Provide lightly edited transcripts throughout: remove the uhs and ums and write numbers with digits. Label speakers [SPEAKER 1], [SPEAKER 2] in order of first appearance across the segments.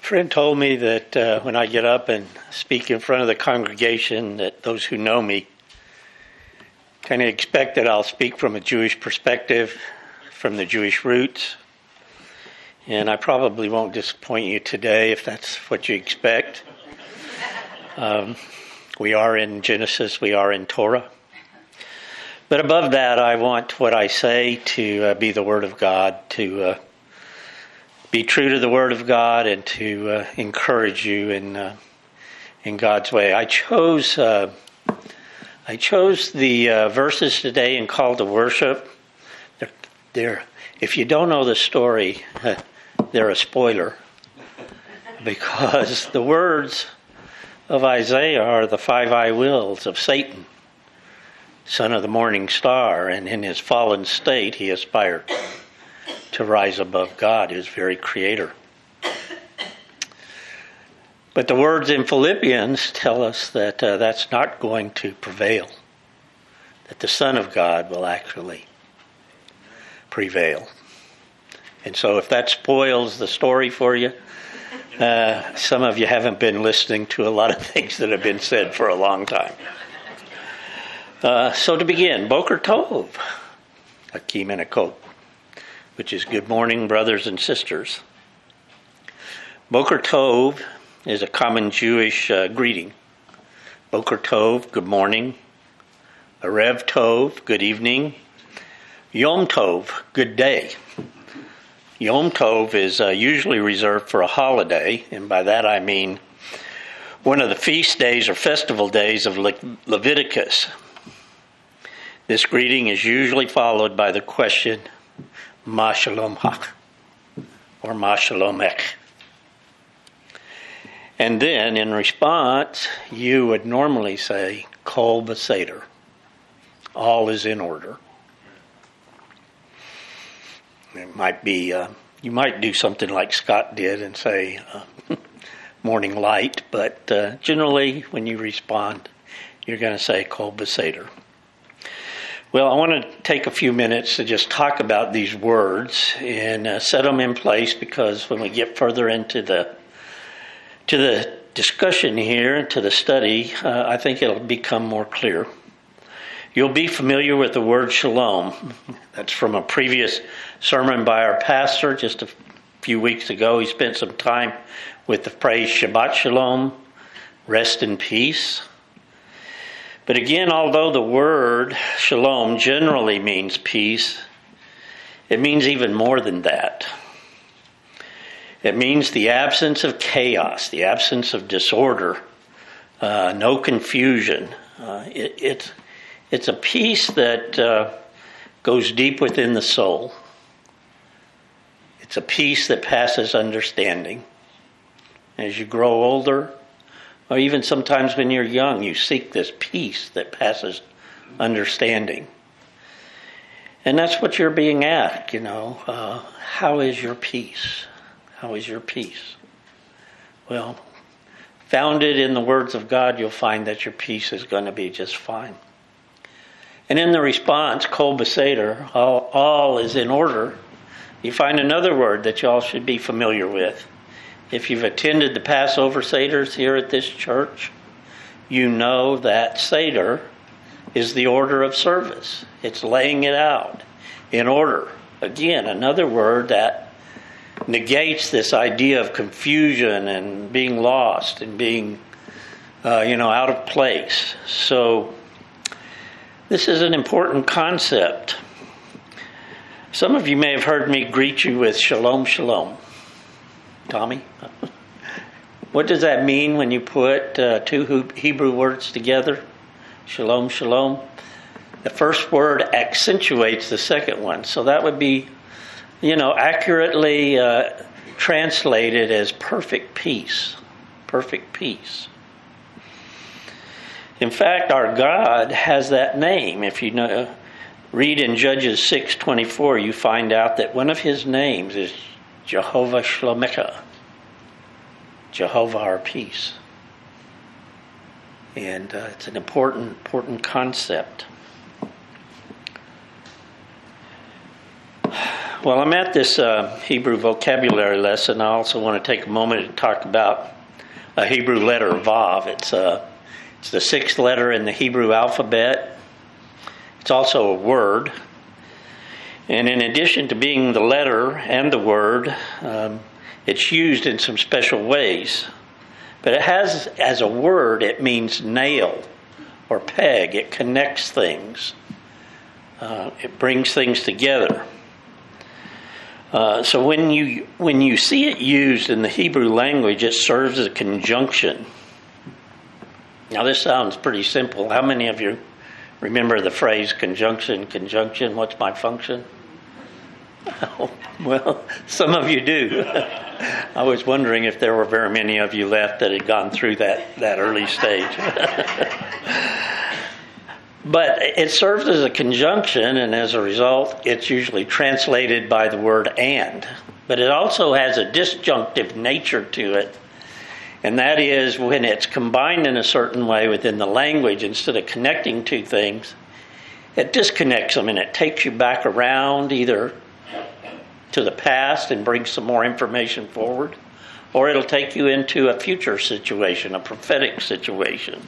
[SPEAKER 1] friend told me that when I get up and speak in front of the congregation, that those who know me kind of expect that I'll speak from a Jewish perspective, from the Jewish roots. And I probably won't disappoint you today if that's what you expect. We are in Genesis, we are in Torah. But above that, I want what I say to be the Word of God, to be true to the Word of God, and to encourage you in God's way. I chose the verses today in Call to Worship. They're, if you don't know the story, they're a spoiler, because the words of Isaiah are the 5 I wills of Satan, son of the morning star, and in his fallen state he aspired to rise above God, his very creator. But the words in Philippians tell us that that's not going to prevail, that the Son of God will actually prevail. And so if that spoils the story for you, some of you haven't been listening to a lot of things that have been said for a long time. So to begin, Boker Tov, Akim and Akot, which is good morning, brothers and sisters. Boker Tov is a common Jewish greeting. Boker Tov, good morning. Erev Tov, good evening. Yom Tov, good day. Yom Tov is usually reserved for a holiday, and by that I mean one of the feast days or festival days of Leviticus. This greeting is usually followed by the question, Ma Shalomach, or Ma Shalomech. And then, in response, you would normally say, Kol Beseder, all is in order. It might be, you might do something like Scott did and say, morning light, but generally, when you respond, you're going to say, Kol Beseder. Well, I want to take a few minutes to just talk about these words and set them in place, because when we get further into the discussion here, to the study, I think it'll become more clear. You'll be familiar with the word shalom. That's from a previous sermon by our pastor just a few weeks ago. He spent some time with the phrase Shabbat Shalom, rest in peace. But again, although the word shalom generally means peace, it means even more than that. It means the absence of chaos, the absence of disorder, no confusion. It's a peace that goes deep within the soul. It's a peace that passes understanding. As you grow older, or even sometimes when you're young, you seek this peace that passes understanding. And that's what you're being asked, how is your peace? How is your peace? Well, founded in the words of God, you'll find that your peace is going to be just fine. And in the response, Kol Beseder, all is in order, you find another word that y'all should be familiar with. If you've attended the Passover Seders here at this church, you know that Seder is the order of service. It's laying it out in order. Again, another word that negates this idea of confusion and being lost and being, out of place. So this is an important concept. Some of you may have heard me greet you with shalom, shalom. Tommy, what does that mean when you put two Hebrew words together? Shalom, shalom. The first word accentuates the second one. So that would be, accurately translated as perfect peace. Perfect peace. In fact, our God has that name. If you read in Judges 6:24, you find out that one of his names is Jehovah Shlomecha, Jehovah our peace. And it's an important concept. Well, I'm at this Hebrew vocabulary lesson. I also want to take a moment to talk about a Hebrew letter, Vav. It's the sixth letter in the Hebrew alphabet. It's also a word. And in addition to being the letter and the word, it's used in some special ways. But it has, as a word, it means nail or peg. It connects things. It brings things together. So when you see it used in the Hebrew language, it serves as a conjunction. Now this sounds pretty simple. How many of you remember the phrase conjunction, what's my function? Oh, well, some of you do. I was wondering if there were very many of you left that had gone through that early stage. But it serves as a conjunction, and as a result, it's usually translated by the word and. But it also has a disjunctive nature to it, and that is when it's combined in a certain way within the language, instead of connecting two things, it disconnects them, and it takes you back around either to the past and brings some more information forward, or it'll take you into a future situation, a prophetic situation.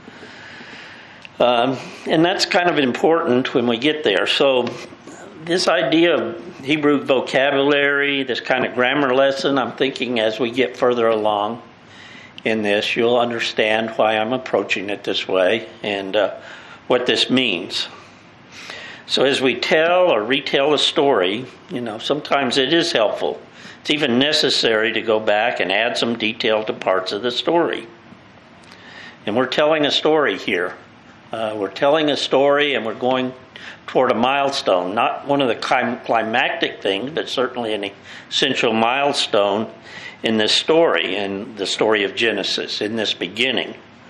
[SPEAKER 1] And that's kind of important when we get there. So this idea of Hebrew vocabulary, this kind of grammar lesson, I'm thinking as we get further along in this, you'll understand why I'm approaching it this way and what this means. So as we tell or retell a story, sometimes it is helpful. It's even necessary to go back and add some detail to parts of the story. And we're telling a story here. We're telling a story and we're going toward a milestone. Not one of the climactic things, but certainly an essential milestone in this story, in the story of Genesis, in this beginning.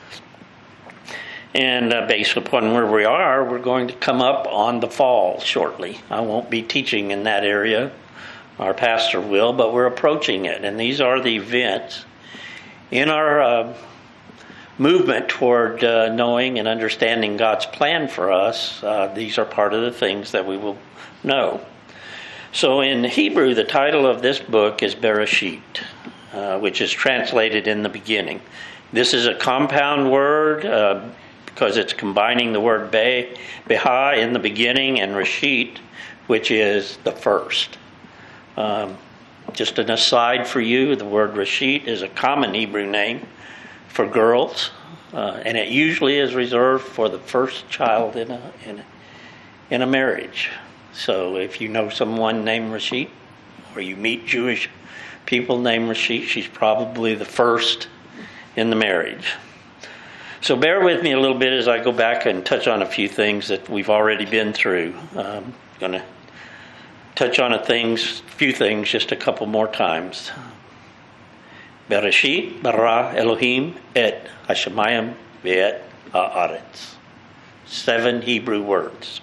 [SPEAKER 1] And based upon where we are, we're going to come up on the fall shortly. I won't be teaching in that area. Our pastor will, but we're approaching it. And these are the events in our movement toward knowing and understanding God's plan for us. These are part of the things that we will know. So in Hebrew, the title of this book is Bereshit, which is translated in the beginning. This is a compound word because it's combining the word Beha in the beginning and Reshit, which is the first. Just an aside for you, the word Reshit is a common Hebrew name for girls, and it usually is reserved for the first child in a marriage. So if you know someone named Reshit, or you meet Jewish people named Reshit, she's probably the first in the marriage. So bear with me a little bit as I go back and touch on a few things that we've already been through. I'm going to touch on a few things just a couple more times. Bereshit bara Elohim et hashamayim ve'et haaretz. 7 Hebrew words.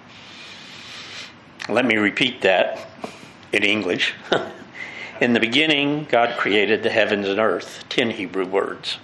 [SPEAKER 1] Let me repeat that in English. In the beginning, God created the heavens and earth. 10 Hebrew words.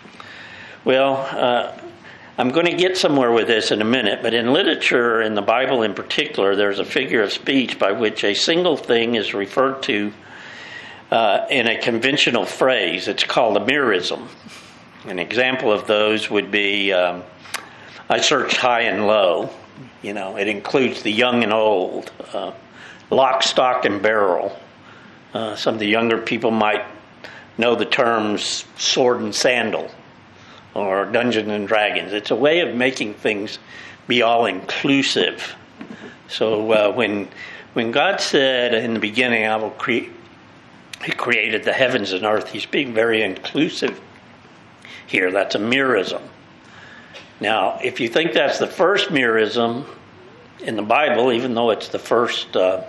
[SPEAKER 1] Well, I'm going to get somewhere with this in a minute, but in literature, in the Bible in particular, there's a figure of speech by which a single thing is referred to in a conventional phrase. It's called a merism. An example of those would be, I searched high and low. It includes the young and old, lock, stock, and barrel. Some of the younger people might know the terms sword and sandal or Dungeons and Dragons. It's a way of making things be all-inclusive. So when God said in the beginning, I will create, He created the heavens and earth, He's being very inclusive here. That's a merism. Now, if you think that's the first merism in the Bible, even though it's the first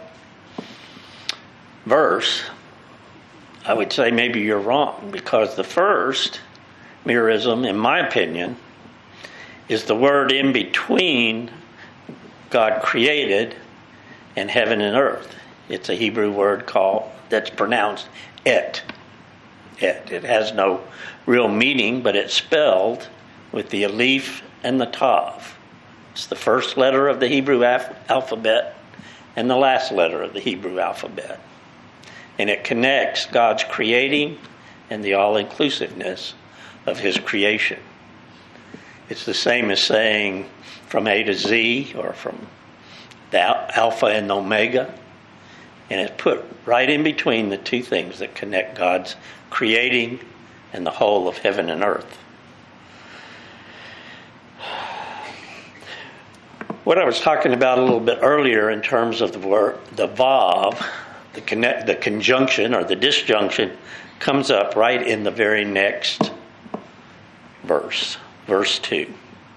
[SPEAKER 1] verse, I would say maybe you're wrong, because the first merism, in my opinion, is the word in between God created and heaven and earth. It's a Hebrew word that's pronounced et. It has no real meaning, but it's spelled with the alif and the tav. It's the first letter of the Hebrew alphabet, and the last letter of the Hebrew alphabet. And it connects God's creating and the all-inclusiveness of his creation. It's the same as saying from A to Z, or from the Alpha and Omega. And it's put right in between the two things that connect God's creating and the whole of heaven and earth. What I was talking about a little bit earlier in terms of the word, the vav, the conjunction or the disjunction, comes up right in the very next verse, verse 2.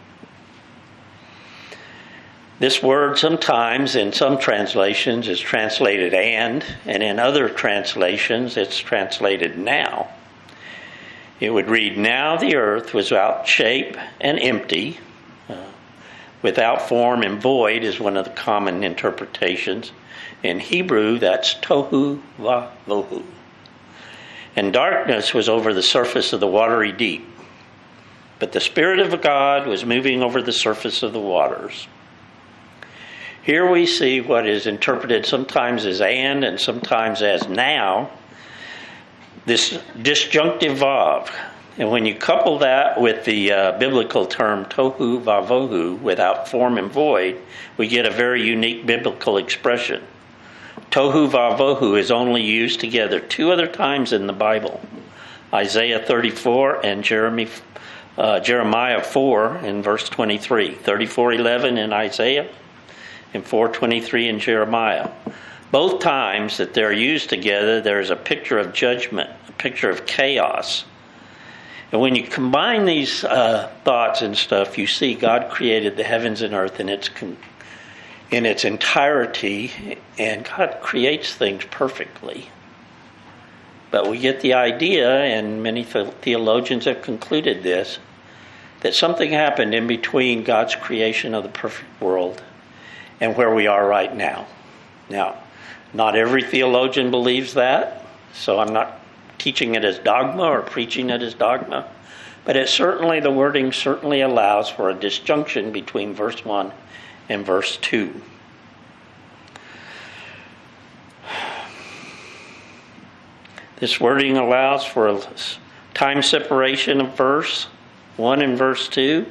[SPEAKER 1] This word sometimes in some translations is translated and in other translations it's translated now. It would read, "Now the earth was without shape and empty." Without form and void is one of the common interpretations. In Hebrew, that's tohu vavohu. And darkness was over the surface of the watery deep. But the Spirit of God was moving over the surface of the waters. Here we see what is interpreted sometimes as and sometimes as now, this disjunctive vav. And when you couple that with the biblical term tohu vavohu, without form and void, we get a very unique biblical expression. Tohu vavohu is only used together 2 other times in the Bible. Isaiah 34 and Jeremiah 4 in verse 23. 34:11 in Isaiah and 4:23 in Jeremiah. Both times that they're used together, there's a picture of judgment, a picture of chaos. And when you combine these thoughts and stuff, you see God created the heavens and earth in its entirety, and God creates things perfectly. But we get the idea, and many theologians have concluded this, that something happened in between God's creation of the perfect world and where we are right now. Now, not every theologian believes that, so I'm not teaching it as dogma or preaching it as dogma, but the wording certainly allows for a disjunction between verse 1 and verse 2. This wording allows for a time separation of verse 1 and verse 2.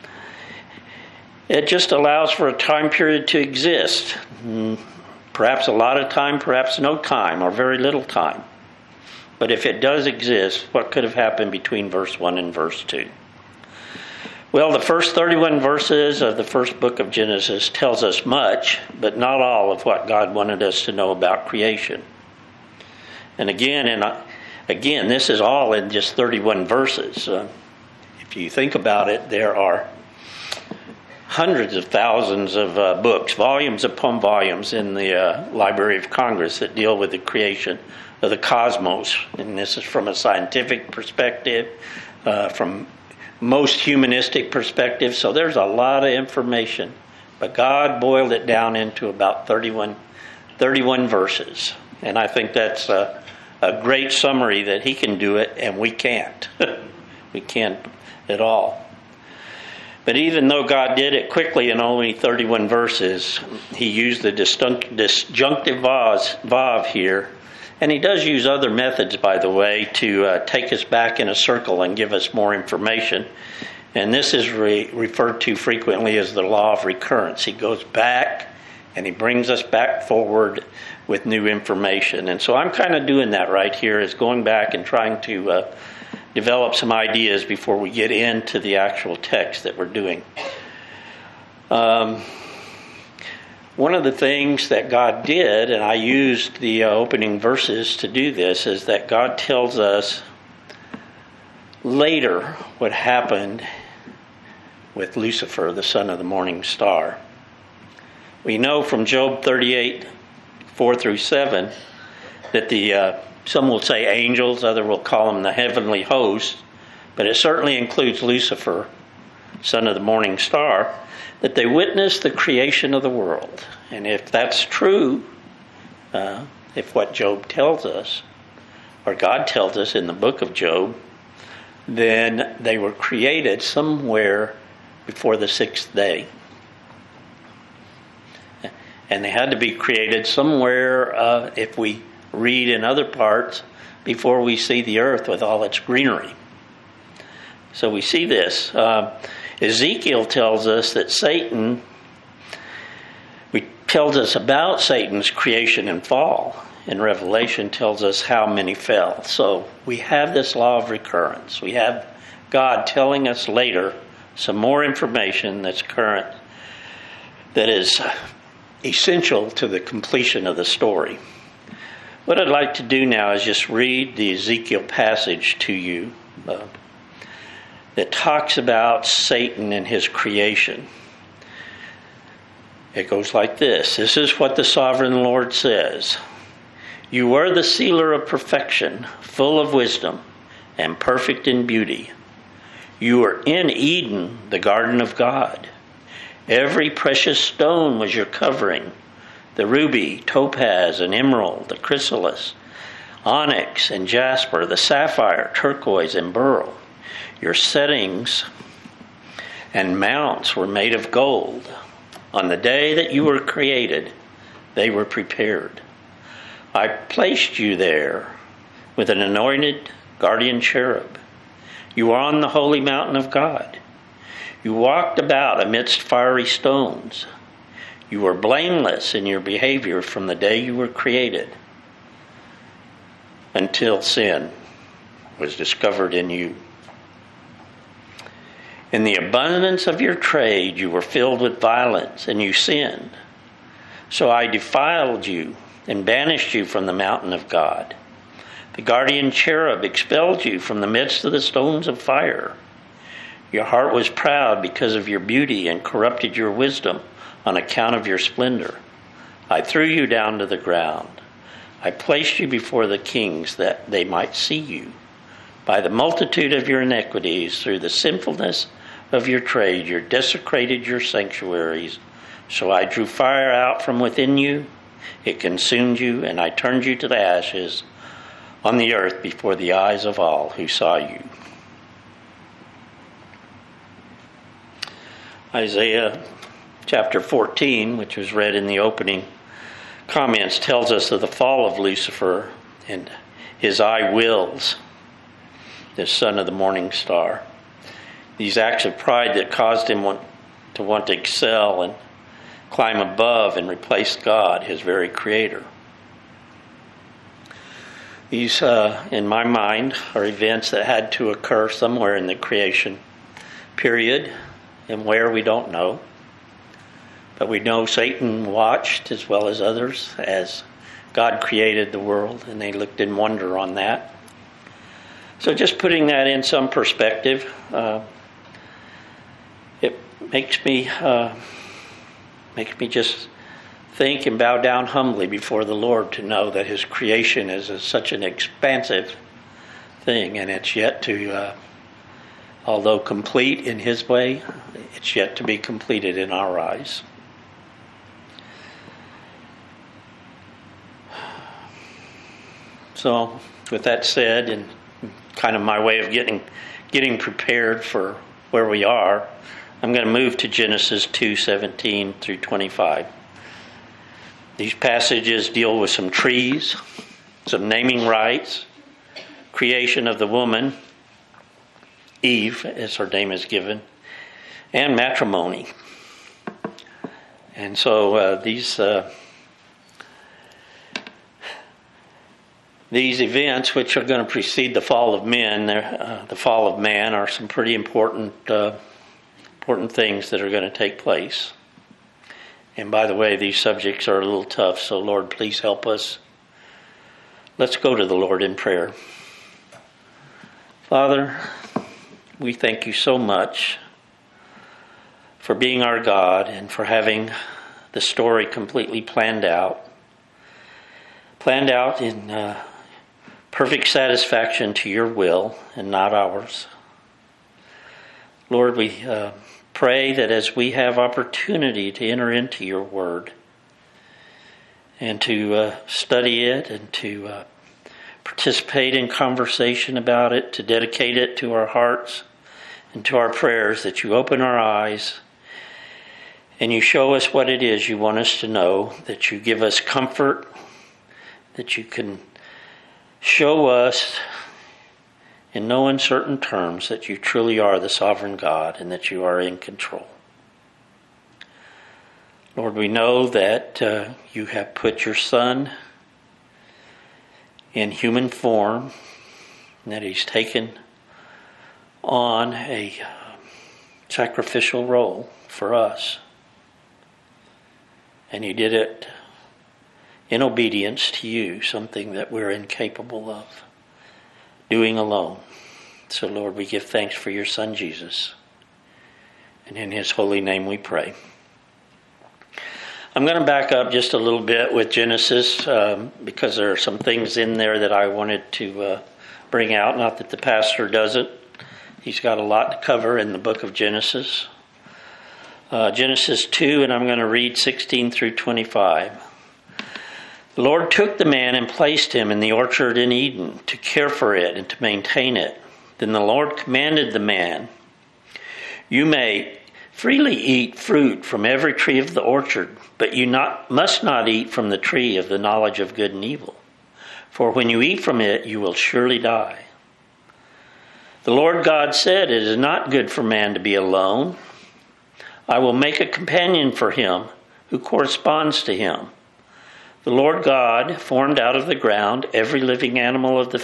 [SPEAKER 1] It just allows for a time period to exist. Perhaps a lot of time, perhaps no time, or very little time. But if it does exist, what could have happened between verse 1 and verse 2? Well, the first 31 verses of the first book of Genesis tells us much, but not all of what God wanted us to know about creation. And again, this is all in just 31 verses. If you think about it, there are hundreds of thousands of books, volumes upon volumes in the Library of Congress that deal with the creation of the cosmos. And this is from a scientific perspective, from most humanistic perspective. So there's a lot of information. But God boiled it down into about 31 verses. And I think that's a great summary that he can do it and we can't. We can't at all. But even though God did it quickly in only 31 verses, he used the disjunctive vav here. And he does use other methods, by the way, to take us back in a circle and give us more information. And this is referred to frequently as the law of recurrence. He goes back and he brings us back forward with new information. And so I'm kind of doing that right here, is going back and trying to develop some ideas before we get into the actual text that we're doing. One of the things that God did, and I used the opening verses to do this, is that God tells us later what happened with Lucifer, the son of the morning star. We know from Job 38, 4 through 7, that some will say angels, others will call them the heavenly host, but it certainly includes Lucifer, son of the morning star, that they witnessed the creation of the world. And if that's true, if what Job tells us, or God tells us in the book of Job, then they were created somewhere before the 6th day. And they had to be created somewhere, if we read in other parts, before we see the earth with all its greenery. So we see this. Ezekiel tells us that tells us about Satan's creation and fall. And Revelation tells us how many fell. So we have this law of recurrence. We have God telling us later some more information that's current, that is essential to the completion of the story. What I'd like to do now is just read the Ezekiel passage to you that talks about Satan and his creation. It goes like this. This is what the sovereign Lord says. You are the sealer of perfection, full of wisdom, and perfect in beauty. You were in Eden, the garden of God. Every precious stone was your covering. The ruby, topaz, and emerald, the chrysolite, onyx and jasper, the sapphire, turquoise, and beryl. Your settings and mounts were made of gold. On the day that you were created, they were prepared. I placed you there with an anointed guardian cherub. You are on the holy mountain of God. You walked about amidst fiery stones. You were blameless in your behavior from the day you were created until sin was discovered in you. In the abundance of your trade, you were filled with violence, and you sinned. So I defiled you and banished you from the mountain of God. The guardian cherub expelled you from the midst of the stones of fire. Your heart was proud because of your beauty and corrupted your wisdom on account of your splendor. I threw you down to the ground. I placed you before the kings that they might see you. By the multitude of your iniquities, through the sinfulness of your trade, you desecrated your sanctuaries. So I drew fire out from within you. It consumed you, and I turned you to the ashes on the earth before the eyes of all who saw you. Isaiah chapter 14, which was read in the opening comments, tells us of the fall of Lucifer and his I wills, the son of the morning star. These acts of pride that caused him to want to excel and climb above and replace God, his very creator. These, in my mind, are events that had to occur somewhere in the creation period, and where we don't know. But we know Satan watched, as well as others, as God created the world, and they looked in wonder on that. So just putting that in some perspective, it makes me just think and bow down humbly before the Lord to know that his creation is such an expansive thing, and it's yet to, although complete in his way, it's yet to be completed in our eyes. So, with that said, and kind of my way of getting prepared for where we are, I'm going to move to Genesis 2:17 through 25. These passages deal with some trees, some naming rights, creation of the woman, Eve, as her name is given, and matrimony. And so these events, which are going to precede the fall of men, the fall of man, are some pretty important things that are going to take place. And by the way, these subjects are a little tough, so Lord, please help us. Let's go to the Lord in prayer. Father, we thank you so much for being our God and for having the story completely planned out in perfect satisfaction to your will and not ours. Lord, we pray that as we have opportunity to enter into your word and to study it and to participate in conversation about it, to dedicate it to our hearts and to our prayers, that you open our eyes And you show us what it is you want us to know, that you give us comfort, that you can show us in no uncertain terms that you truly are the sovereign God and that you are in control. Lord, we know that you have put your Son in human form, and that he's taken on a sacrificial role for us. And he did it in obedience to you, something that we're incapable of doing alone. So, Lord, we give thanks for your Son, Jesus. And in his holy name we pray. I'm going to back up just a little bit with Genesis because there are some things in there that I wanted to bring out. Not that the pastor doesn't. He's got a lot to cover in the book of Genesis. Genesis 2, and I'm going to read 16 through 25. The Lord took the man and placed him in the orchard in Eden to care for it and to maintain it. Then the Lord commanded the man, "You may freely eat fruit from every tree of the orchard, but you must not eat from the tree of the knowledge of good and evil. For when you eat from it, you will surely die." The Lord God said, "It is not good for man to be alone. I will make a companion for him who corresponds to him." The Lord God formed out of the ground every living animal of the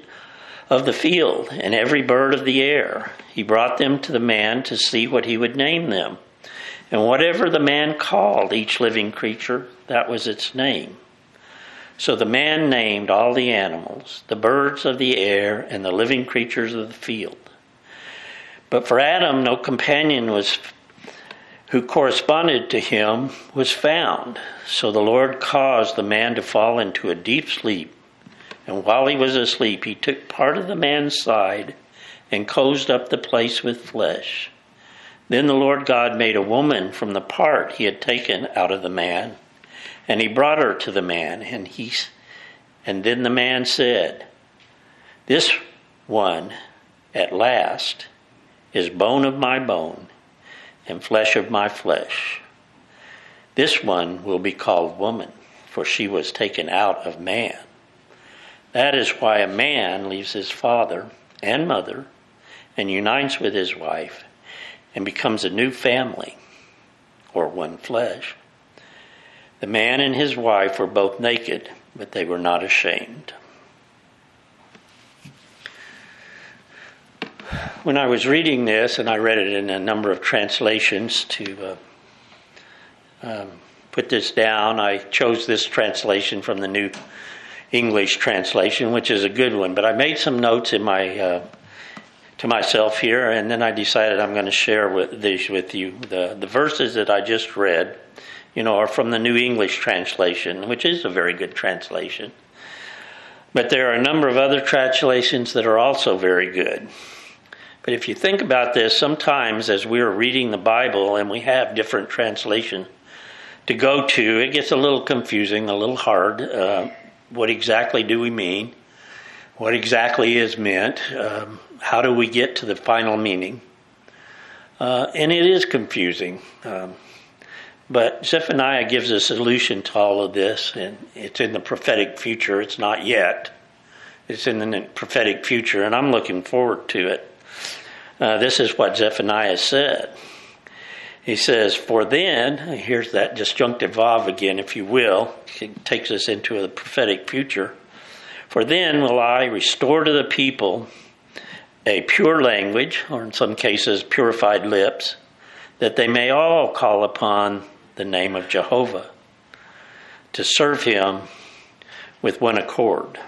[SPEAKER 1] field and every bird of the air. He brought them to the man to see what he would name them. And whatever the man called each living creature, that was its name. So the man named all the animals, the birds of the air, and the living creatures of the field. But for Adam, no companion who corresponded to him was found. So the Lord caused the man to fall into a deep sleep. And while he was asleep, he took part of the man's side and closed up the place with flesh. Then the Lord God made a woman from the part he had taken out of the man, and he brought her to the man. And then the man said, "This one, at last, is bone of my bone and flesh of my flesh. This one will be called woman, for she was taken out of man. That is why a man leaves his father and mother and unites with his wife and becomes a new family, or one flesh. The man and his wife were both naked, but they were not ashamed." When I was reading this, and I read it in a number of translations to put this down, I chose this translation from the New English Translation, which is a good one. But I made some notes in my to myself here, and then I decided I'm going to share these with you. The verses that I just read, are from the New English Translation, which is a very good translation. But there are a number of other translations that are also very good. But if you think about this, sometimes as we're reading the Bible and we have different translations to go to, it gets a little confusing, a little hard. What exactly do we mean? What exactly is meant? How do we get to the final meaning? And it is confusing. But Zephaniah gives a solution to all of this, and it's in the prophetic future. It's not yet. It's in the prophetic future, and I'm looking forward to it. This is what Zephaniah said. He says, "For then," here's that disjunctive vav again, if you will. It takes us into the prophetic future. "For then will I restore to the people a pure language," or in some cases, purified lips, "that they may all call upon the name of Jehovah, to serve him with one accord."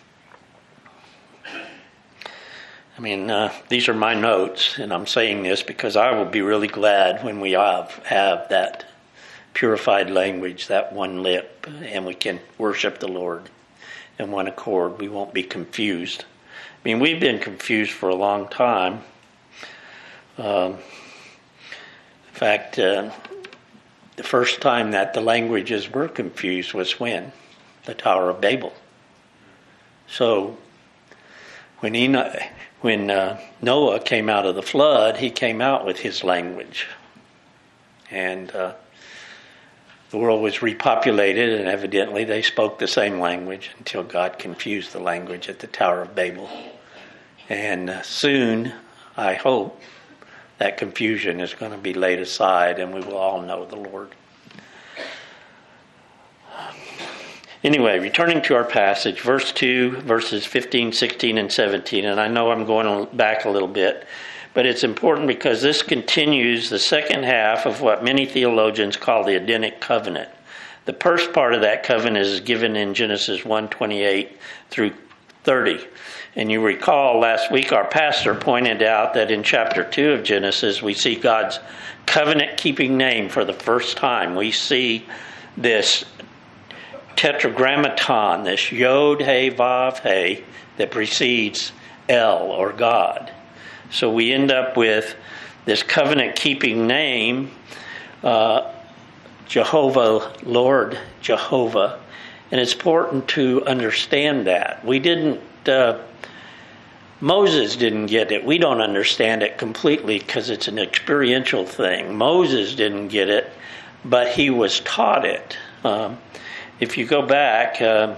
[SPEAKER 1] These are my notes, and I'm saying this because I will be really glad when we have that purified language, that one lip, and we can worship the Lord in one accord. We won't be confused. We've been confused for a long time. In fact, the first time that the languages were confused was when? The Tower of Babel. So, when Noah came out of the flood, he came out with his language. And The world was repopulated, and evidently they spoke the same language until God confused the language at the Tower of Babel. And soon, I hope, that confusion is going to be laid aside and we will all know the Lord. Anyway, returning to our passage, verse 2, verses 15, 16, and 17, and I know I'm going back a little bit, but it's important because this continues the second half of what many theologians call the Edenic covenant. The first part of that covenant is given in Genesis 1:28 through 30. And you recall last week our pastor pointed out that in chapter 2 of Genesis we see God's covenant-keeping name for the first time. We see this tetragrammaton, this Yod, He, Vav, He, that precedes El, or God. So we end up with this covenant-keeping name, Jehovah, Lord Jehovah. And it's important to understand that. Moses didn't get it. We don't understand it completely because it's an experiential thing. Moses didn't get it, but he was taught it. If you go back to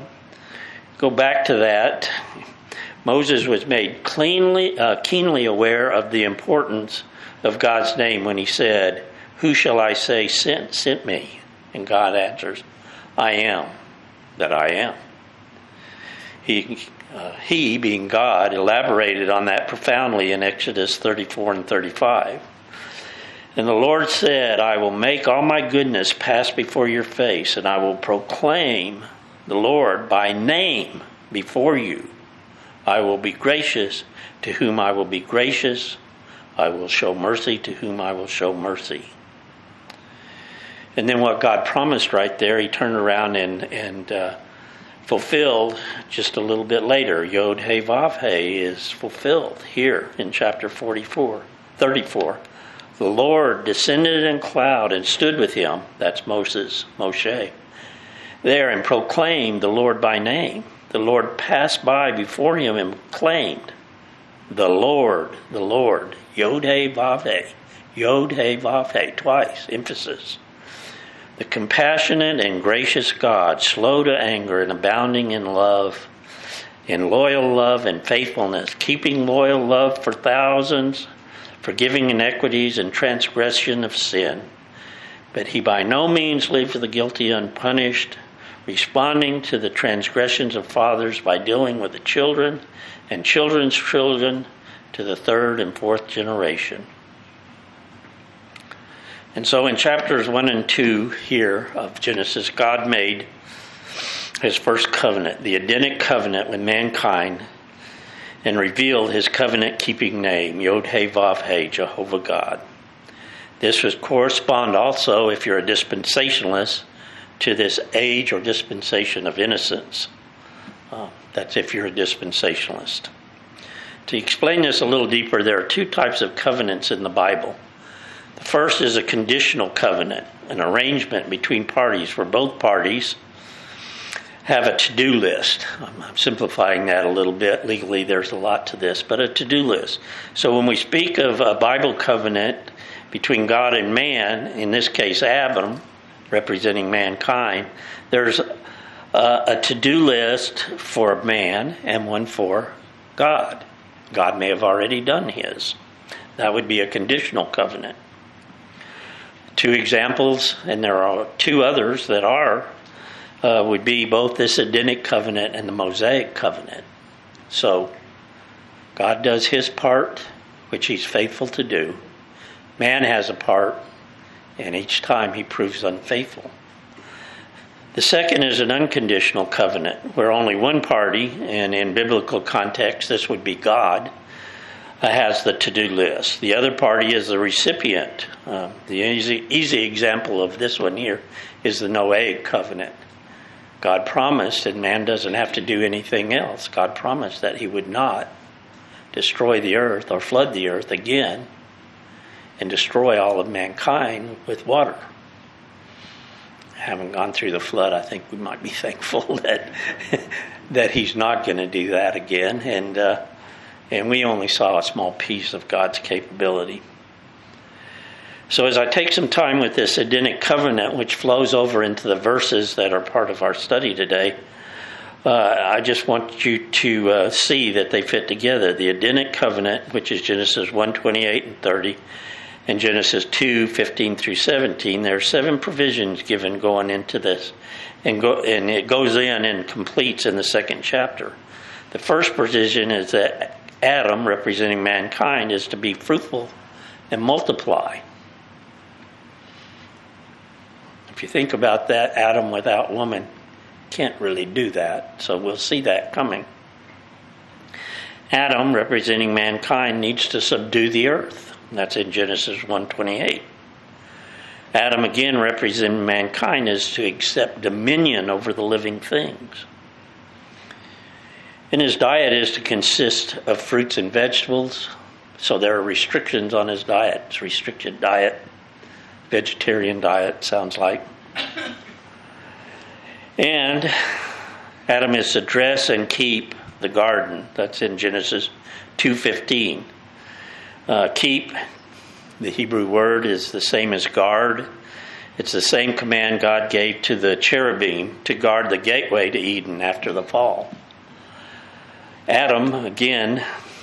[SPEAKER 1] that, Moses was made keenly aware of the importance of God's name when he said, "Who shall I say sent me?" And God answers, "I am that I am." He, being God, elaborated on that profoundly in Exodus 34 and 35. And the Lord said, "I will make all my goodness pass before your face, and I will proclaim the Lord by name before you. I will be gracious to whom I will be gracious. I will show mercy to whom I will show mercy." And then what God promised right there, he turned around and fulfilled just a little bit later. Yod, He, Vav, He is fulfilled here in chapter 34. The Lord descended in a cloud and stood with him, that's Moshe, there, and proclaimed the Lord by name. The Lord passed by before him and proclaimed, the Lord, Yod, He, Vav, He, Yod, He, Vav, He, twice, emphasis. The compassionate and gracious God, slow to anger and abounding in love, in loyal love and faithfulness, keeping loyal love for thousands, forgiving iniquities and transgression of sin. But he by no means leaves the guilty unpunished, responding to the transgressions of fathers by dealing with the children and children's children to the third and fourth generation. And so in chapters 1 and 2 here of Genesis, God made his first covenant, the Edenic covenant with mankind, and revealed his covenant-keeping name, Yod, He, Vav, He, Jehovah God. This would correspond also, if you're a dispensationalist, to this age or dispensation of innocence. That's if you're a dispensationalist. To explain this a little deeper, there are two types of covenants in the Bible. The first is a conditional covenant, an arrangement between parties where both parties have a to-do list. I'm simplifying that a little bit. Legally, there's a lot to this, but a to-do list. So when we speak of a Bible covenant between God and man, in this case Adam, representing mankind, there's a to-do list for man and one for God. God may have already done his. That would be a conditional covenant. Two examples, and there are two others that would be both this Edenic covenant and the Mosaic covenant. So God does his part, which he's faithful to do. Man has a part, and each time he proves unfaithful. The second is an unconditional covenant, where only one party, and in biblical context this would be God, has the to-do list. The other party is the recipient. The easy example of this one here is the Noahic covenant. God promised, and man doesn't have to do anything else. God promised that he would not destroy the earth or flood the earth again and destroy all of mankind with water. Having gone through the flood, I think we might be thankful that he's not going to do that again. And we only saw a small piece of God's capability. So as I take some time with this Edenic covenant, which flows over into the verses that are part of our study today, I just want you to see that they fit together. The Edenic covenant, which is Genesis 1:28 and 30, and Genesis 2:15 through 17, there are 7 provisions given going into this, and it goes in and completes in the 2nd chapter. The first provision is that Adam, representing mankind, is to be fruitful and multiply. If you think about that, Adam without woman can't really do that. So we'll see that coming. Adam, representing mankind, needs to subdue the earth. That's in Genesis 1:28. Adam, again, representing mankind, is to accept dominion over the living things. And his diet is to consist of fruits and vegetables. So there are restrictions on his diet. It's a restricted diet. Vegetarian diet, sounds like. And Adam is to dress and keep the garden. That's in Genesis 2:15. Keep, the Hebrew word, is the same as guard. It's the same command God gave to the cherubim to guard the gateway to Eden after the fall. Adam, again,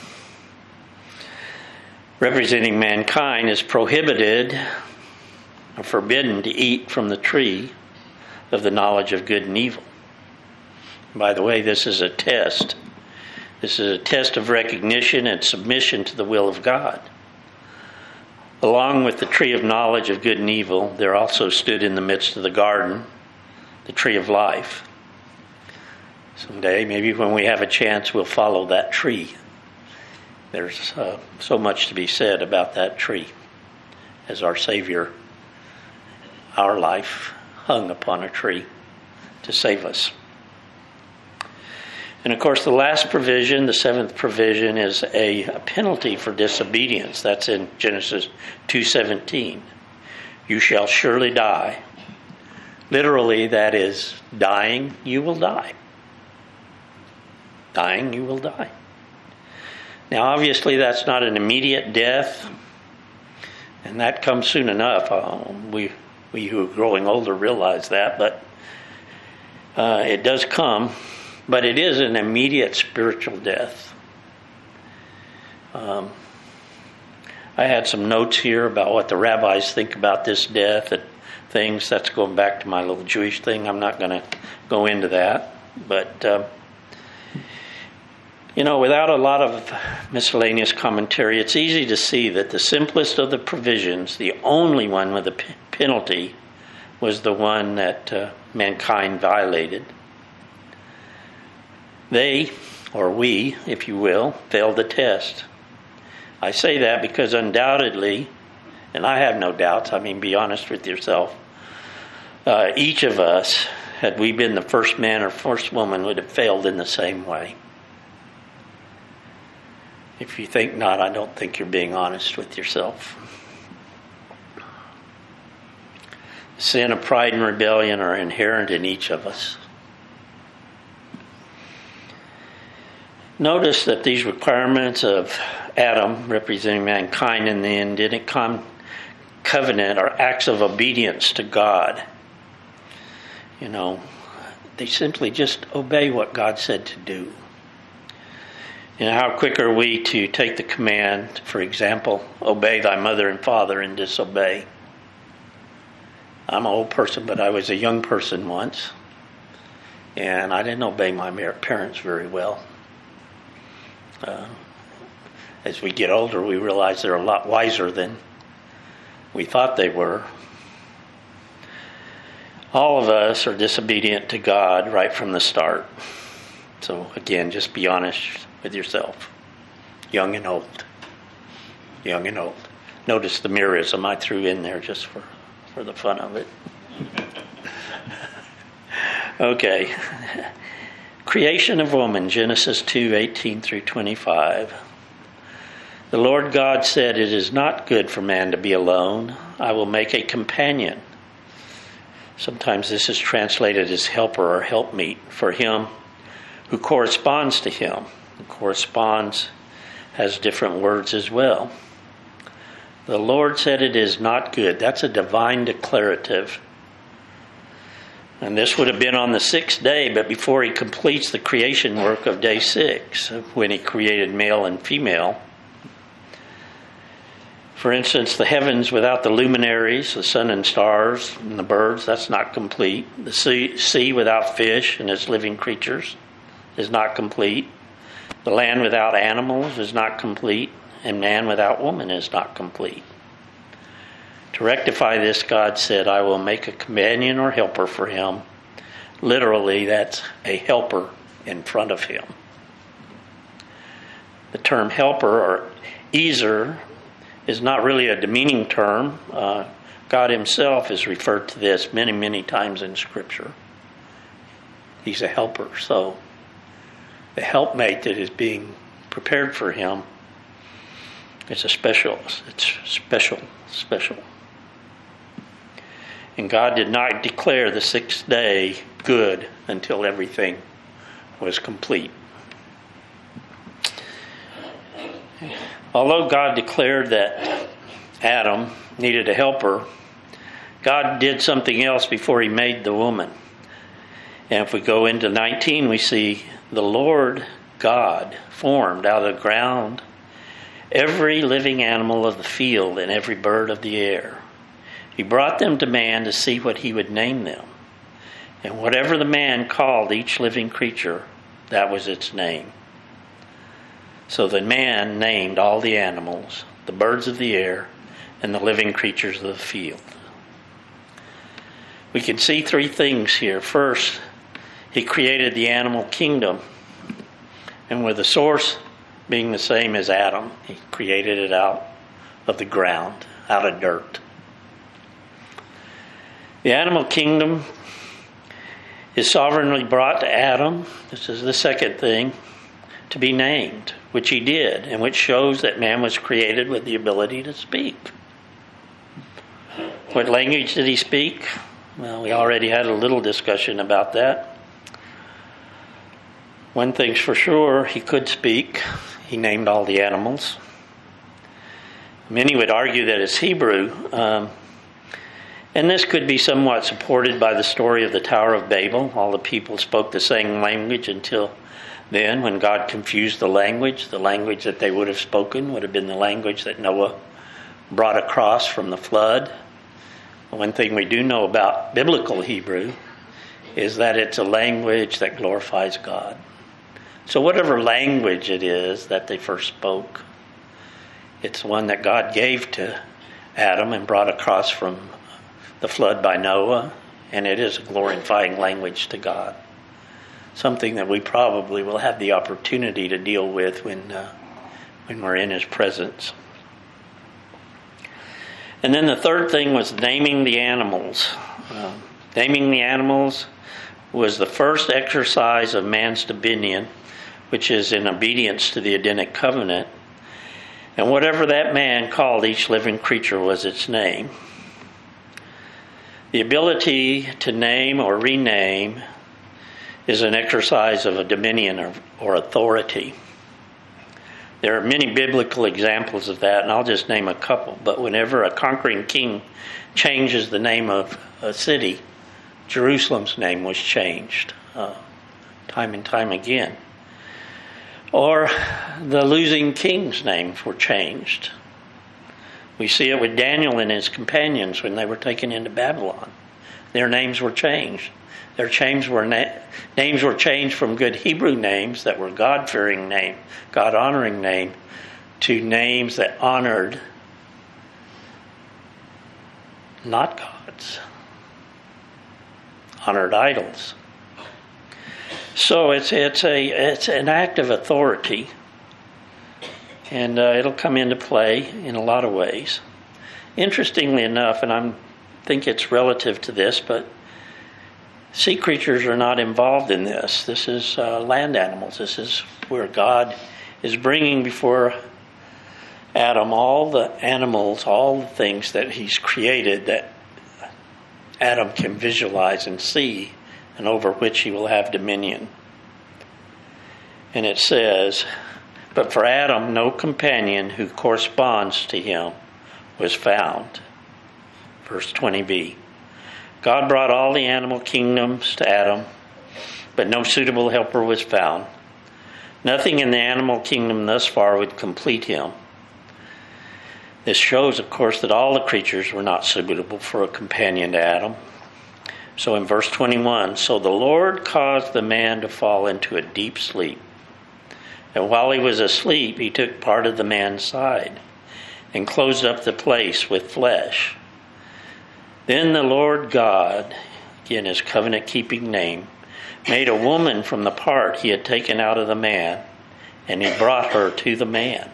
[SPEAKER 1] representing mankind, is prohibited or forbidden to eat from the tree of the knowledge of good and evil. By the way, this is a test. This is a test of recognition and submission to the will of God. Along with the tree of knowledge of good and evil, there also stood in the midst of the garden the tree of life. Someday, maybe when we have a chance, we'll follow that tree. There's so much to be said about that tree as our Savior, our life, hung upon a tree to save us. And of course, the last provision, the 7th provision, is a penalty for disobedience. That's in Genesis 2:17. You shall surely die. Literally, that is, dying, you will die. Dying, you will die. Now, obviously, that's not an immediate death, and that comes soon enough. We who are growing older realize that, but it does come. But it is an immediate spiritual death. I had some notes here about what the rabbis think about this death and things. That's going back to my little Jewish thing. I'm not going to go into that. But, without a lot of miscellaneous commentary, it's easy to see that the simplest of the provisions, the only one with a penalty, was the one that mankind violated. They, or we, if you will, failed the test. I say that because undoubtedly, and I have no doubts, be honest with yourself, each of us, had we been the first man or first woman, would have failed in the same way. If you think not, I don't think you're being honest with yourself. Sin of pride and rebellion are inherent in each of us. Notice that these requirements of Adam, representing mankind in the Edenic covenant, are acts of obedience to God. They simply just obey what God said to do. How quick are we to take the command, for example, obey thy mother and father, and disobey? I'm an old person, but I was a young person once, and I didn't obey my parents very well. As we get older, we realize they're a lot wiser than we thought they were. All of us are disobedient to God right from the start. So again, just be honest with yourself. Young and old. Young and old. Notice the mirrorism I threw in there just for the fun of it. Okay. Creation of woman, Genesis 2:18 through 25. The Lord God said, "It is not good for man to be alone. I will make a companion." Sometimes this is translated as helper or helpmeet for him who corresponds to him. And corresponds has different words as well. The Lord said it is not good. That's a divine declarative. And this would have been on the 6th day, but before he completes the creation work of day 6, when he created male and female. For instance, the heavens without the luminaries, the sun and stars, and the birds, that's not complete. The sea without fish and its living creatures is not complete. The land without animals is not complete. And man without woman is not complete. To rectify this, God said, I will make a companion or helper for him. Literally, that's a helper in front of him. The term helper, or Ezer, is not really a demeaning term. God himself is referred to this many, many times in Scripture. He's a helper. So the helpmate that is being prepared for him, it's special. And God did not declare the 6th day good until everything was complete. Although God declared that Adam needed a helper, God did something else before he made the woman. And if we go into 19, we see the Lord God formed out of the ground every living animal of the field and every bird of the air. He brought them to man to see what he would name them. And whatever the man called each living creature, that was its name. So the man named all the animals, the birds of the air, and the living creatures of the field. We can see 3 things here. First, he created the animal kingdom. And with the source being the same as Adam, he created it out of the ground, out of dirt. The animal kingdom is sovereignly brought to Adam. This is the second thing, to be named, which he did, and which shows that man was created with the ability to speak. What language did he speak? Well, we already had a little discussion about that. One thing's for sure, he could speak. He named all the animals. Many would argue that it's Hebrew, and this could be somewhat supported by the story of the Tower of Babel. All the people spoke the same language until then, when God confused the language. The language that they would have spoken would have been the language that Noah brought across from the flood. One thing we do know about biblical Hebrew is that it's a language that glorifies God. So whatever language it is that they first spoke, it's one that God gave to Adam and brought across from the flood by Noah, and it is a glorifying language to God. Something that we probably will have the opportunity to deal with when we're in his presence. And then the third thing was naming the animals. Naming the animals was the first exercise of man's dominion, which is in obedience to the Edenic covenant. And whatever that man called each living creature was its name. The ability to name or rename is an exercise of a dominion or authority. There are many biblical examples of that, and I'll just name a couple. But whenever a conquering king changes the name of a city, Jerusalem's name was changed time and time again. Or the losing king's names were changed. We see it with Daniel and his companions when they were taken into Babylon. Their names were changed. Their names were changed from good Hebrew names that were God-fearing name, God-honoring name, to names that honored not gods, honored idols. So it's an act of authority, and it'll come into play in a lot of ways. Interestingly enough, and I think it's relative to this, but sea creatures are not involved in this. This is land animals. This is where God is bringing before Adam all the animals, all the things that he's created that Adam can visualize and see, and over which he will have dominion. And it says, "But for Adam no companion who corresponds to him was found. Verse 20b. God brought all the animal kingdoms to Adam, but no suitable helper was found. Nothing in the animal kingdom thus far would complete him. This shows, of course, that all the creatures were not suitable for a companion to Adam. So in verse 21, so the Lord caused the man to fall into a deep sleep. And while he was asleep, he took part of the man's side and closed up the place with flesh. Then the Lord God, again his covenant-keeping name, made a woman from the part he had taken out of the man, and he brought her to the man.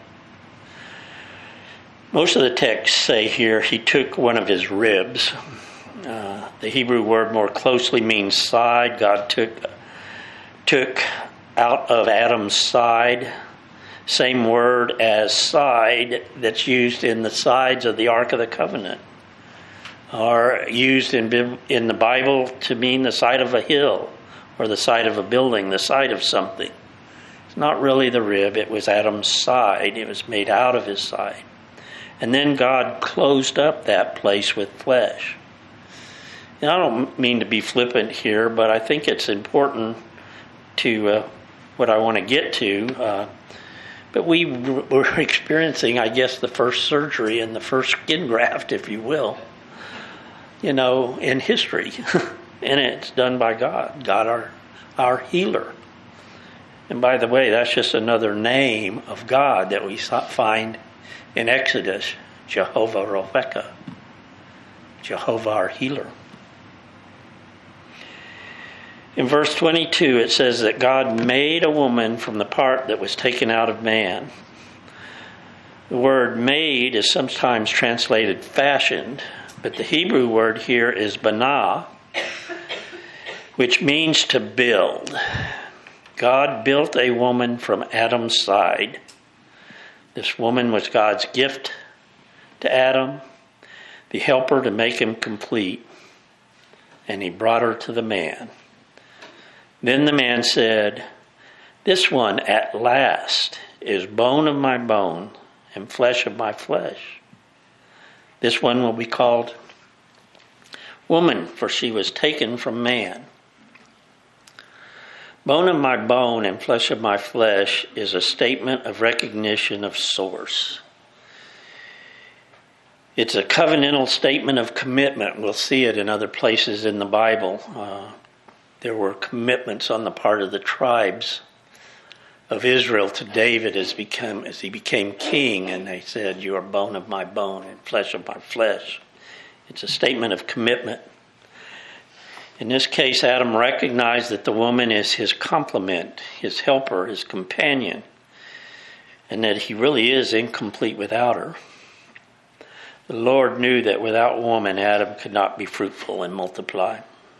[SPEAKER 1] Most of the texts say here he took one of his ribs. The Hebrew word more closely means side. God took out of Adam's side, same word as side that's used in the sides of the Ark of the Covenant, are used in the Bible to mean the side of a hill or the side of a building, the side of something. It's not really the rib. It was Adam's side. It was made out of his side. And then God closed up that place with flesh. Now, I don't mean to be flippant here, but I think it's important to what I want to get to. But we were experiencing, I guess, the first surgery and the first skin graft, if you will, in history. And it's done by God, our healer. And by the way, that's just another name of God that we find in Exodus, Jehovah Rophecha, Jehovah our healer. In verse 22, it says that God made a woman from the part that was taken out of man. The word made is sometimes translated fashioned, but the Hebrew word here is banah, which means to build. God built a woman from Adam's side. This woman was God's gift to Adam, the helper to make him complete, and he brought her to the man. Then the man said, "This one at last is bone of my bone and flesh of my flesh. This one will be called woman, for she was taken from man." Bone of my bone and flesh of my flesh is a statement of recognition of source. It's a covenantal statement of commitment. We'll see it in other places in the Bible. There were commitments on the part of the tribes of Israel to David as he became king, and they said, "You are bone of my bone and flesh of my flesh." It's a statement of commitment. In this case, Adam recognized that the woman is his complement, his helper, his companion, and that he really is incomplete without her. The Lord knew that without woman, Adam could not be fruitful and multiply.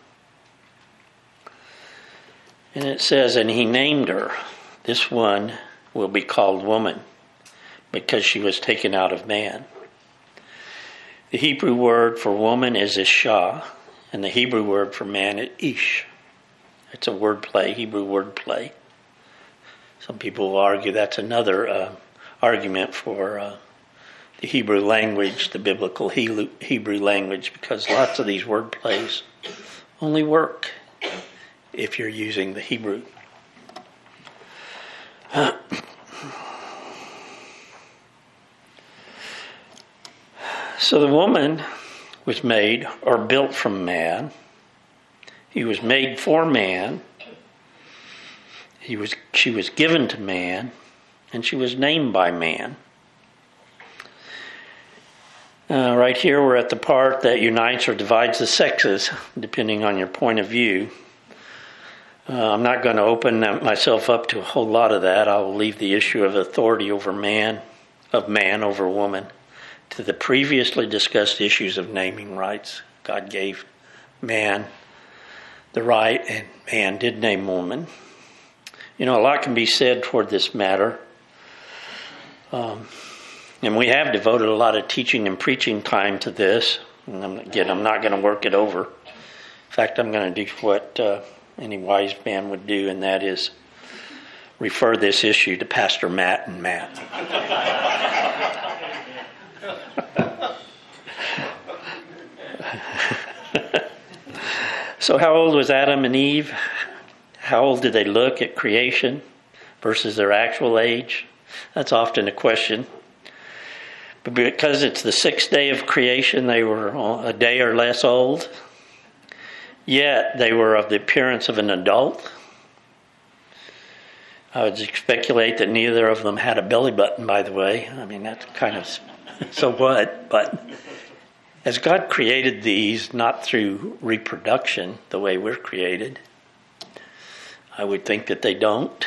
[SPEAKER 1] And it says, and he named her. This one will be called woman because she was taken out of man. The Hebrew word for woman is Isha, and the Hebrew word for man is Ish. It's a wordplay, Hebrew wordplay. Some people will argue that's another argument for the Hebrew language, the biblical Hebrew language, because lots of these wordplays only work if you're using the Hebrew. So the woman was made or built from man. He was made for man. She was given to man, and she was named by man. Right here we're at the part that unites or divides the sexes, depending on your point of view. I'm not going to open myself up to a whole lot of that. I'll leave the issue of authority over man, of man over woman, to the previously discussed issues of naming rights. God gave man the right, and man did name woman. A lot can be said toward this matter. And we have devoted a lot of teaching and preaching time to this. And I'm not going to work it over. In fact, I'm going to do what any wise man would do, and that is refer this issue to Pastor Matt and Matt. So how old was Adam and Eve? How old did they look at creation versus their actual age? That's often a question. But because it's the sixth day of creation, they were a day or less old. Yet they were of the appearance of an adult. I would speculate that neither of them had a belly button, by the way. I mean, that's kind of, so what? But as God created these, not through reproduction, the way we're created, I would think that they don't.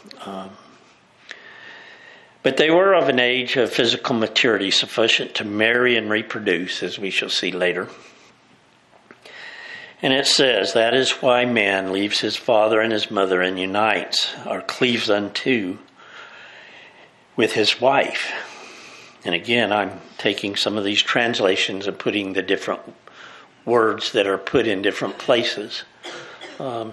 [SPEAKER 1] But they were of an age of physical maturity sufficient to marry and reproduce, as we shall see later. And it says, that is why man leaves his father and his mother and unites, or cleaves unto, with his wife. And again, I'm taking some of these translations and putting the different words that are put in different places. And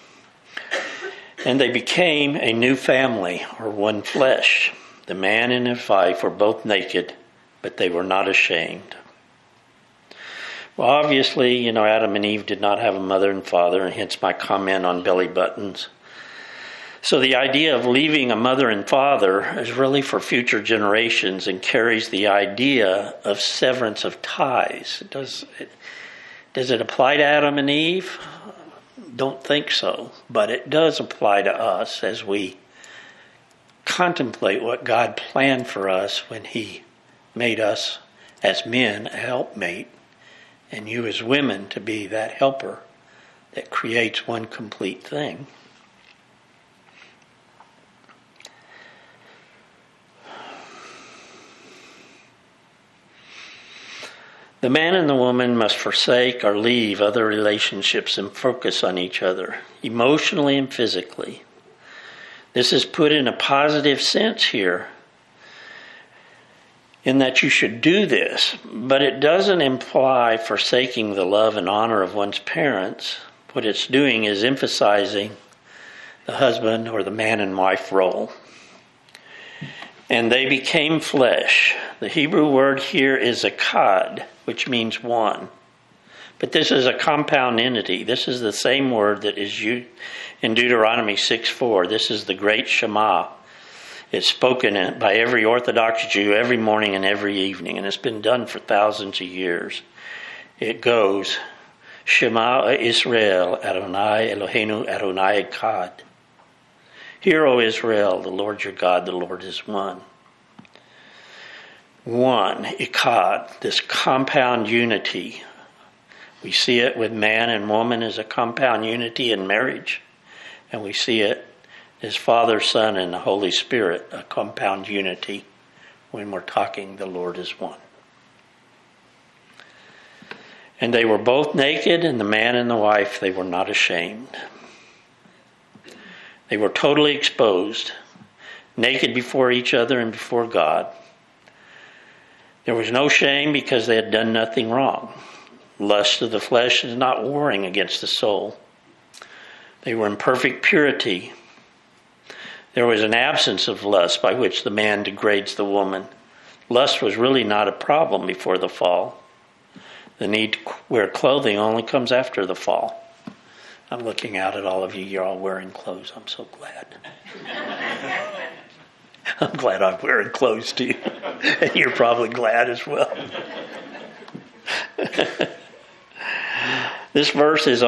[SPEAKER 1] they became a new family, or one flesh. The man and his wife were both naked, but they were not ashamed. Well, obviously, Adam and Eve did not have a mother and father, and hence my comment on belly buttons. So the idea of leaving a mother and father is really for future generations and carries the idea of severance of ties. Does it apply to Adam and Eve? Don't think so, but it does apply to us as we contemplate what God planned for us when He made us as men a helpmate, and you as women to be that helper that creates one complete thing. The man and the woman must forsake or leave other relationships and focus on each other, emotionally and physically. This is put in a positive sense here, in that you should do this, but it doesn't imply forsaking the love and honor of one's parents. What it's doing is emphasizing the husband or the man and wife role. And they became flesh. The Hebrew word here is echad, which means one. But this is a compound entity. This is the same word that is used in Deuteronomy 6:4. This is the great Shema. It's spoken by every Orthodox Jew every morning and every evening, and it's been done for thousands of years. It goes, Shema Israel, Adonai Eloheinu, Adonai Echad. Hear, O Israel, the Lord your God, the Lord is one. One, Echad, this compound unity. We see it with man and woman as a compound unity in marriage, and we see it as Father, Son, and the Holy Spirit, a compound unity when we're talking the Lord is one. And they were both naked, and the man and the wife, they were not ashamed. They were totally exposed, naked before each other and before God. There was no shame because they had done nothing wrong. Lust of the flesh is not warring against the soul. They were in perfect purity. There was an absence of lust by which the man degrades the woman. Lust was really not a problem before the fall. The need to wear clothing only comes after the fall. I'm looking out at all of you. You're all wearing clothes. I'm so glad. I'm glad I'm wearing clothes too. And you're probably glad as well. This verse is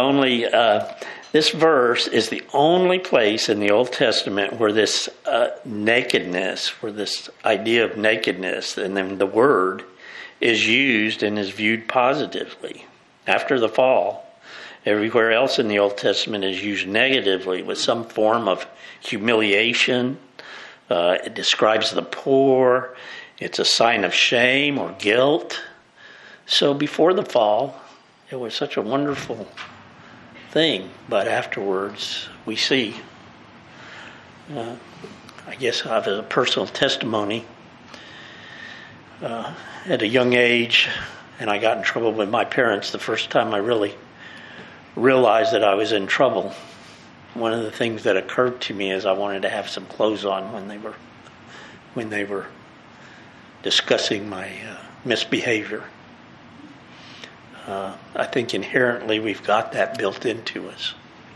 [SPEAKER 1] the only place in the Old Testament where this nakedness, where this idea of nakedness, and then the word is used and is viewed positively. After the fall, everywhere else in the Old Testament is used negatively with some form of humiliation. It describes the poor. It's a sign of shame or guilt. So before the fall, it was such a wonderful thing, but afterwards we see, I guess I have a personal testimony. At a young age, and I got in trouble with my parents the first time I really realized that I was in trouble. One of the things that occurred to me is I wanted to have some clothes on when they were discussing my misbehavior. I think inherently we've got that built into us.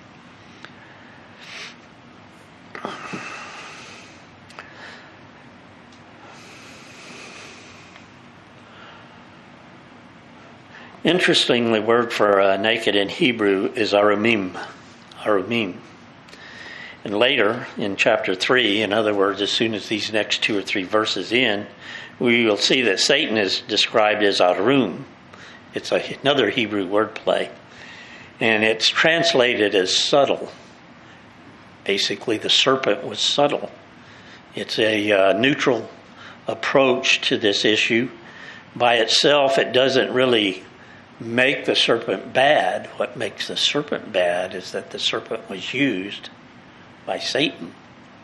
[SPEAKER 1] Interestingly, the word for naked in Hebrew is arumim. Arumim. And later, in chapter 3, in other words, as soon as these next 2 or 3 verses in, we will see that Satan is described as arum. It's another Hebrew wordplay. And it's translated as subtle. Basically, the serpent was subtle. It's a neutral approach to this issue. By itself, it doesn't really make the serpent bad. What makes the serpent bad is that the serpent was used by Satan.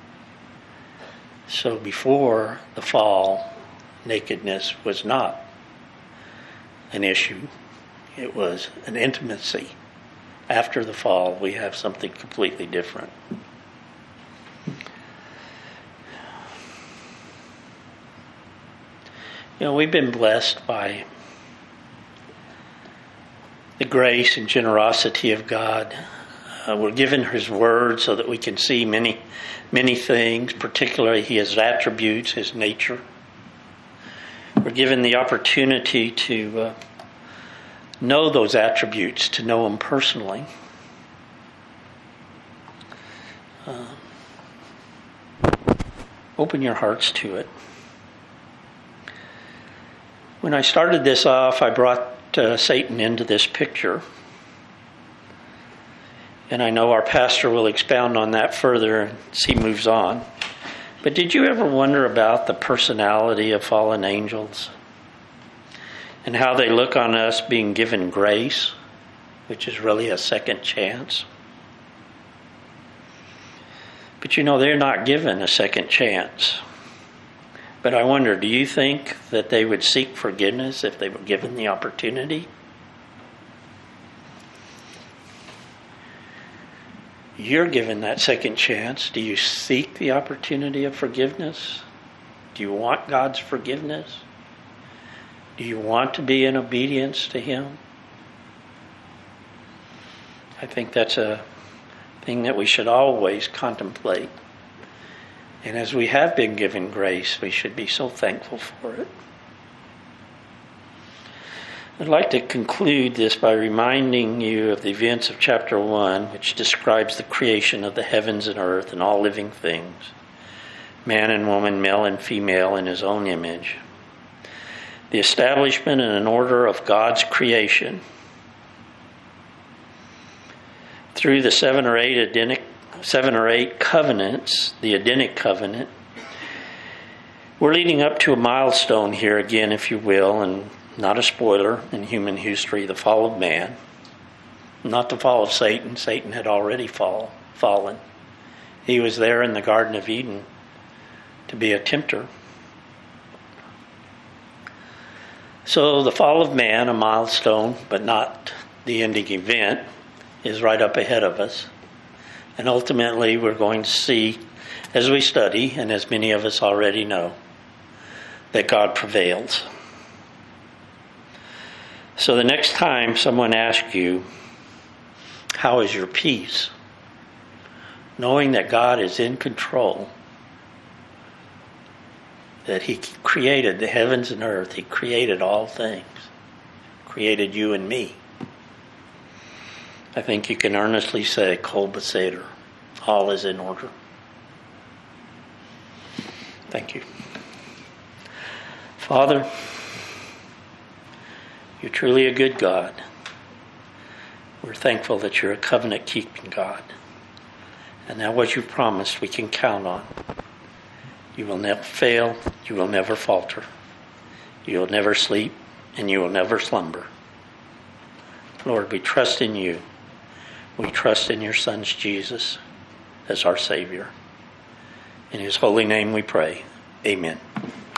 [SPEAKER 1] So before the fall, nakedness was not an issue. It was an intimacy. After the fall, we have something completely different. You know, we've been blessed by the grace and generosity of God. We're given His Word so that we can see many, many things, particularly His attributes, His nature. We're given the opportunity to know those attributes, to know Him personally. Open your hearts to it. When I started this off, I brought Satan into this picture. And I know our pastor will expound on that further as he moves on. But did you ever wonder about the personality of fallen angels? And how they look on us being given grace, which is really a second chance? But you know, they're not given a second chance. But I wonder, do you think that they would seek forgiveness if they were given the opportunity? You're given that second chance. Do you seek the opportunity of forgiveness? Do you want God's forgiveness? Do you want to be in obedience to Him? I think that's a thing that we should always contemplate. And as we have been given grace, we should be so thankful for it. I'd like to conclude this by reminding you of the events of chapter 1, which describes the creation of the heavens and earth and all living things, man and woman, male and female, in His own image. The establishment and an order of God's creation through the 7 or 8 covenants, the Edenic covenant. We're leading up to a milestone here again, if you will, and not a spoiler in human history, the fall of man. Not the fall of Satan. Satan had already fallen. He was there in the Garden of Eden to be a tempter. So the fall of man, a milestone, but not the ending event, is right up ahead of us. And ultimately we're going to see, as we study, and as many of us already know, that God prevails. So the next time someone asks you, how is your peace? Knowing that God is in control, that He created the heavens and earth, He created all things, created you and me. I think you can earnestly say, Kol Beseder, all is in order. Thank you. Father, You're truly a good God. We're thankful that You're a covenant-keeping God. And that what You've promised we can count on. You will never fail. You will never falter. You will never sleep, and You will never slumber. Lord, we trust in You. We trust in Your Son, Jesus, as our Savior. In His holy name we pray. Amen.